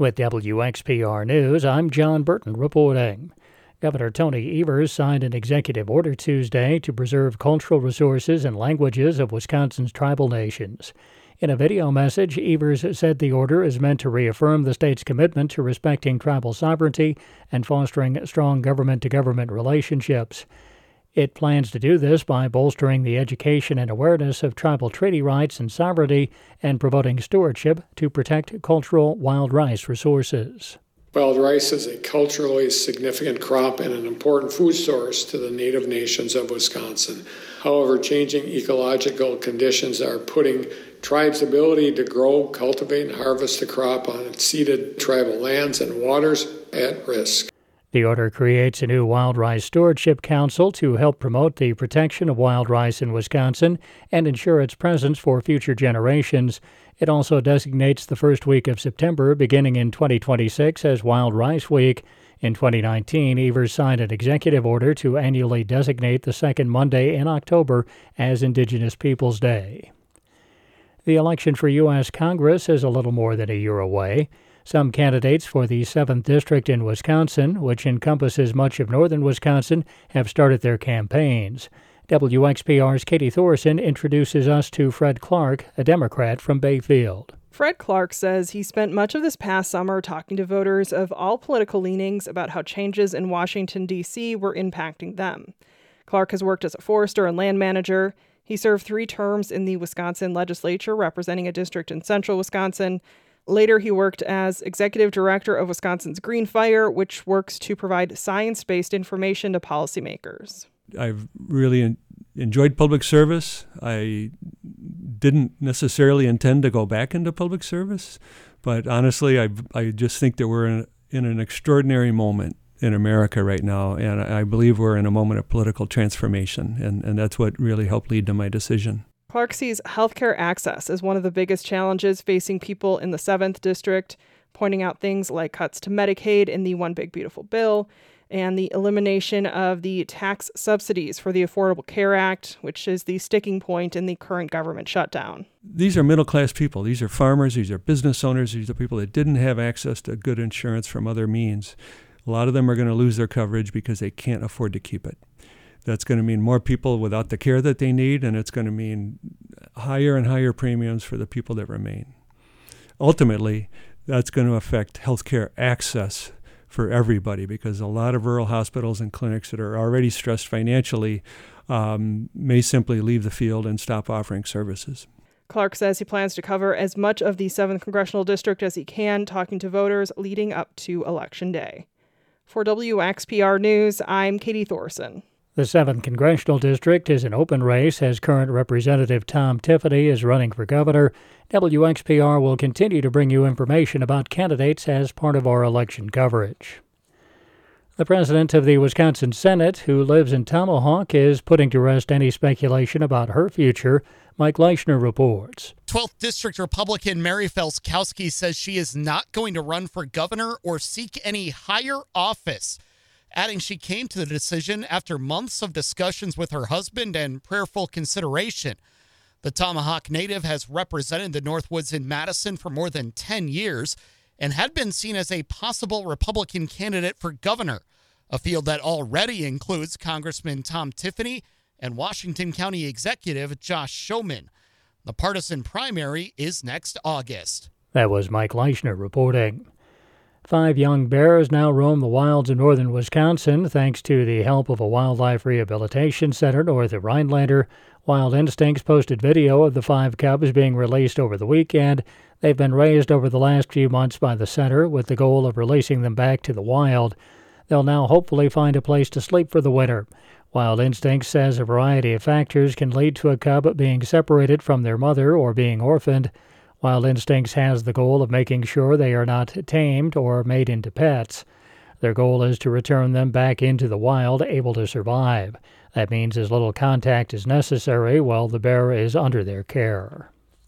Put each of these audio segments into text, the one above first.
With WXPR News, I'm John Burton reporting. Governor Tony Evers signed an executive order Tuesday to preserve cultural resources and languages of Wisconsin's tribal nations. In a video message, Evers said the order is meant to reaffirm the state's commitment to respecting tribal sovereignty and fostering strong government-to-government relationships. It plans to do this by bolstering the education and awareness of tribal treaty rights and sovereignty and promoting stewardship to protect cultural wild rice resources. Wild rice is a culturally significant crop and an important food source to the native nations of Wisconsin. However, changing ecological conditions are putting tribes' ability to grow, cultivate, and harvest the crop on ceded tribal lands and waters at risk. The order creates a new Wild Rice Stewardship Council to help promote the protection of wild rice in Wisconsin and ensure its presence for future generations. It also designates the first week of September, beginning in 2026, as Wild Rice Week. In 2019, Evers signed an executive order to annually designate the second Monday in October as Indigenous Peoples Day. The election for U.S. Congress is a little more than a year away. Some candidates for the 7th District in Wisconsin, which encompasses much of northern Wisconsin, have started their campaigns. WXPR's Katie Thorson introduces us to Fred Clark, a Democrat from Bayfield. Fred Clark says he spent much of this past summer talking to voters of all political leanings about how changes in Washington, D.C. were impacting them. Clark has worked as a forester and land manager. He served 3 terms in the Wisconsin legislature, representing a district in central Wisconsin. Later, he worked as executive director of Wisconsin's Green Fire, which works to provide science-based information to policymakers. I've really enjoyed public service. I didn't necessarily intend to go back into public service, but honestly, I just think that we're in an extraordinary moment in America right now, and I believe we're in a moment of political transformation, and that's what really helped lead to my decision. Clark sees healthcare access as one of the biggest challenges facing people in the 7th District, pointing out things like cuts to Medicaid in the One Big Beautiful Bill and the elimination of the tax subsidies for the Affordable Care Act, which is the sticking point in the current government shutdown. These are middle-class people. These are farmers. These are business owners. These are people that didn't have access to good insurance from other means. A lot of them are going to lose their coverage because they can't afford to keep it. That's going to mean more people without the care that they need, and it's going to mean higher and higher premiums for the people that remain. Ultimately, that's going to affect healthcare access for everybody because a lot of rural hospitals and clinics that are already stressed financially may simply leave the field and stop offering services. Clark says he plans to cover as much of the 7th Congressional District as he can, talking to voters leading up to Election Day. For WXPR News, I'm Katie Thorson. The 7th Congressional District is an open race as current Representative Tom Tiffany is running for governor. WXPR will continue to bring you information about candidates as part of our election coverage. The president of the Wisconsin Senate, who lives in Tomahawk, is putting to rest any speculation about her future. Mike Leischner reports. 12th District Republican Mary Felskowski says she is not going to run for governor or seek any higher office, adding she came to the decision after months of discussions with her husband and prayerful consideration. The Tomahawk native has represented the Northwoods in Madison for more than 10 years and had been seen as a possible Republican candidate for governor, a field that already includes Congressman Tom Tiffany and Washington County Executive Josh Schoemann. The partisan primary is next August. That was Mike Leischner reporting. 5 young bears now roam the wilds of northern Wisconsin thanks to the help of a wildlife rehabilitation center north of Rhinelander. Wild Instincts posted video of the 5 cubs being released over the weekend. They've been raised over the last few months by the center with the goal of releasing them back to the wild. They'll now hopefully find a place to sleep for the winter. Wild Instincts says a variety of factors can lead to a cub being separated from their mother or being orphaned. Wild Instincts has the goal of making sure they are not tamed or made into pets. Their goal is to return them back into the wild, able to survive. That means as little contact as necessary while the bear is under their care.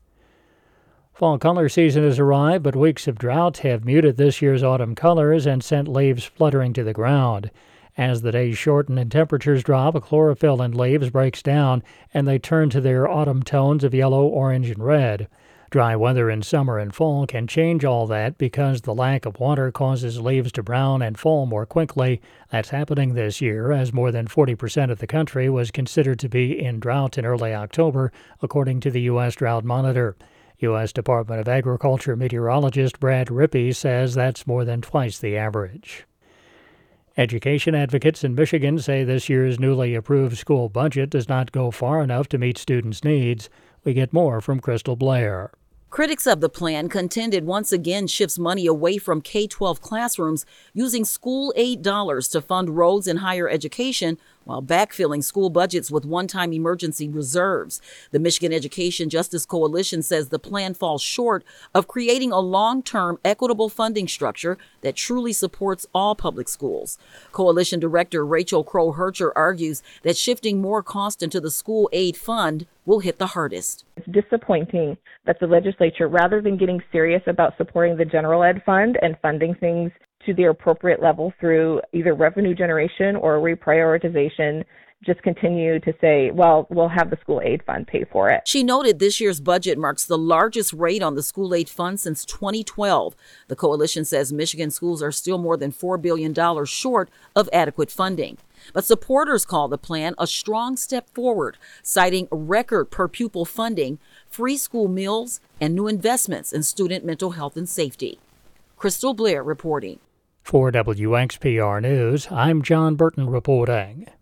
Fall color season has arrived, but weeks of drought have muted this year's autumn colors and sent leaves fluttering to the ground. As the days shorten and temperatures drop, chlorophyll in leaves breaks down, and they turn to their autumn tones of yellow, orange, and red. Dry weather in summer and fall can change all that because the lack of water causes leaves to brown and fall more quickly. That's happening this year, as more than 40% of the country was considered to be in drought in early October, according to the U.S. Drought Monitor. U.S. Department of Agriculture meteorologist Brad Rippey says that's more than twice the average. Education advocates in Michigan say this year's newly approved school budget does not go far enough to meet students' needs. We get more from Crystal Blair. Critics of the plan contended once again shifts money away from K-12 classrooms, using school aid dollars to fund roads and higher education while backfilling school budgets with one-time emergency reserves. The Michigan Education Justice Coalition says the plan falls short of creating a long-term equitable funding structure that truly supports all public schools. Coalition Director Rachel Crow-Hercher argues that shifting more cost into the school aid fund will hit the hardest. It's disappointing that the legislature, rather than getting serious about supporting the general ed fund and funding things to their appropriate level through either revenue generation or reprioritization, just continue to say, well, we'll have the school aid fund pay for it. She noted this year's budget marks the largest rate on the school aid fund since 2012. The coalition says Michigan schools are still more than $4 billion short of adequate funding. But supporters call the plan a strong step forward, citing record per pupil funding, free school meals, and new investments in student mental health and safety. Crystal Blair reporting. For WXPR News, I'm John Burton reporting.